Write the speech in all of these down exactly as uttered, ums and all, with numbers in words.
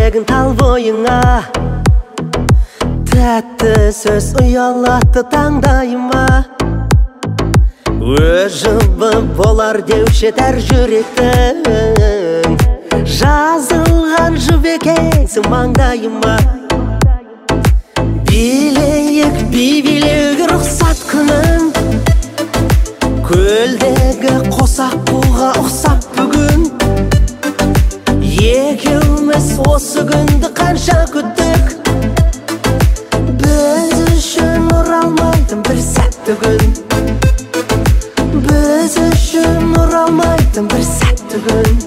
жүрегің тал бойыңа. Тәтті сөз ұялатты таңдайыма. Өжібі болар деуші тәр жүректің. Жазылған жібекеңсің маңдайыма. Билейік, би-билеуге рұқсат күнім. Көлдегі қосақ буға ұқсап бүгін. Екеуміз осы күнді қанша күттік. Біз үшін оралмайтын бір сәтті күн. Біз үшін оралмайтын бір сәтті күн.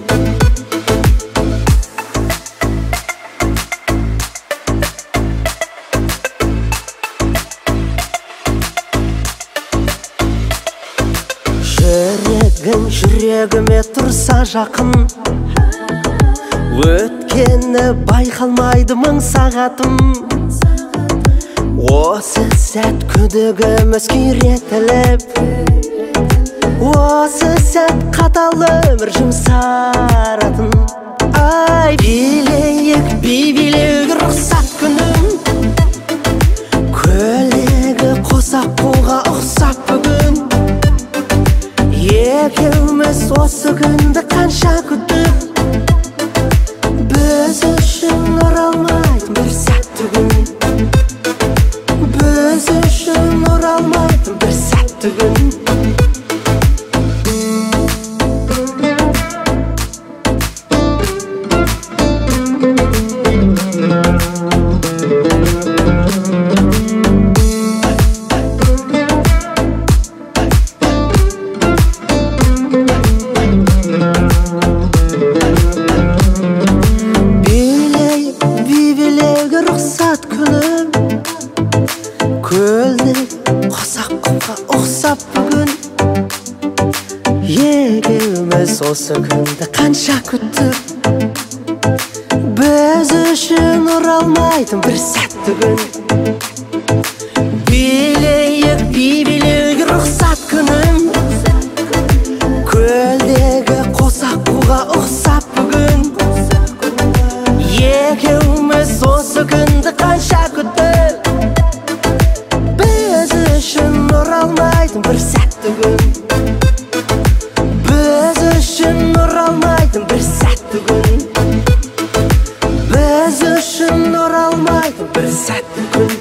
Жүрегің жүрегіме тұрса жақын. Өткені байқалмайды мың сағатым. Осы сәт күдігіміз күйретіліп. Осы сәт қатал өмір жұмсаратын. Ай, билейік, би-билеуге рұқсат күнім. Көлдегі қосақ буға ұқсап бүгін. Екеуміз осы күнді қанша күттік. Біз үшін оралмайтын бір сәтті күн. Біз үшін оралмайтын бір сәтті күн. Рұқсат күнім. Көлдегі қосақ буға ұқсап бүгін. Екеуміз осы күнді қанша күттік. Біз үшін оралмайтын бір сәтті күн. Билейік, би-билеуге рұқсат күнім. Көлдегі қосақ буға ұқсап бүгін. Екеуміз осы күнді қанша күттік. Біз үшін оралмайтын бір сәтті күн. Біз үшін оралмайтын бір сәтті күн. Біз үшін оралмайтын бір сәтті күн.